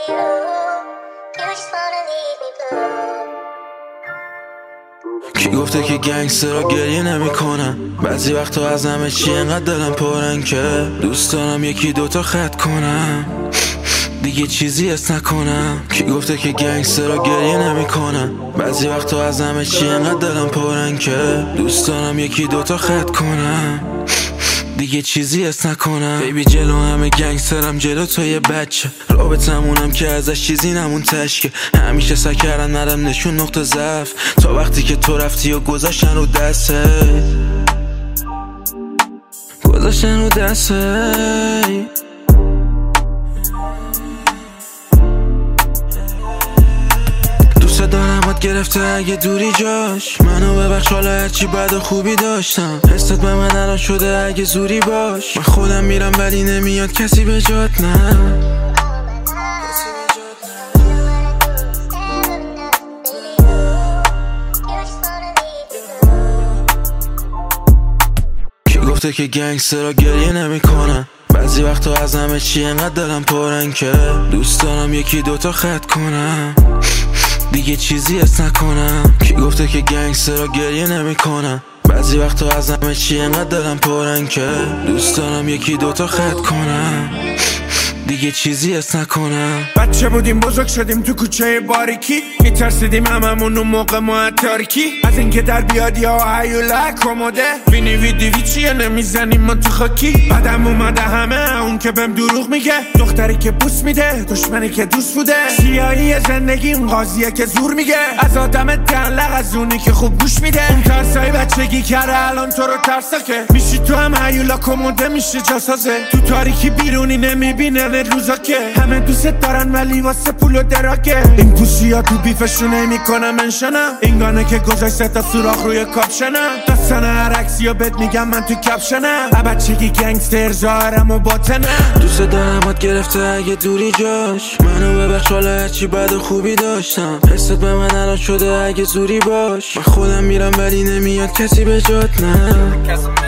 کی گفته که گنگسترها گریه نمی کنن؟ بعضی وقتا از همه چی انقدر دلم پرن که دوست دارم یکی دوتا خط کنم دیگه چیزی اس نکنم. کی گفته که گنگسترها گریه نمی کنن؟ بعضی وقتا از همه چی انقدر دلم پرن که دوست دارم یکی دوتا خط کنم دیگه چیزی اس نکنم. بیبی جلو همه گنگسترم، جلو تو یه بچه رابطمونم که ازش چیزی نمون تشکه. همیشه سعی کردم ندم نشون نقطه ضعف تا وقتی که تو رفتی و گذاشتن رو دسته دوست دارمت گرفته اگه دوری جاش منو ببخش حالا هرچی بد و خوبی داشتم. حست به من الان شده اگه زوری باش من خودم میرم ولی نمیاد کسی به جات نه. کی گفته که گنگسترها گریه نمی کنن؟ بعضی وقتا از همه چی انقدر دلم پرن که دوست دارم یکی دوتا خط کنم دیگه چیزی اس نکنم. کی گفته که گنگسترها گریه نمی کنن؟ بعضی وقتا از همه چی انقدر دلم پرن که دوست دارم یکی دوتا خط کنم دیگه چیزی اس نکنم. بچه بودیم بزرگ شدیم تو کوچه باریکی، میترسیدیم هممون اون موقع ما تاریکی از اینکه در بیاد یا هیولا کموده وینی ویدیوی چیه نمیزنیم ما تو خاکی. بعدم اومده همه اون که بهم دروغ میگه، دختری که بوس میده دشمنی که دوست بوده، سیاهی زندگی اون قاضیه که زور میگه، از آدم دلق از اونی که خوب گوش میده. اون ترسای بچگی کرده الان تو رو ترساکه، میشی تو هم هیولا کموده میشه جاسازه، تو تاریکی بیرونی نمیبینه روزا که همه دوست دارن ولی واسه پول و دراکه. این پوشی ها تو بیفشون نمیکنم منشنم، این گانه که گذاشت تا سوراخ روی کاپشنم، داستان هر عکسی ها بهت میگم من تو کپشنم، بچگی گنگستر ظاهرم و باطنم. دوست دارمت گرفته اگه دوری جاش منو ببخش حالا هرچی بد و خوبی داشتم. حست به من الان شده اگه زوری باش من خودم میرم ولی نمیاد کسی به جات نه.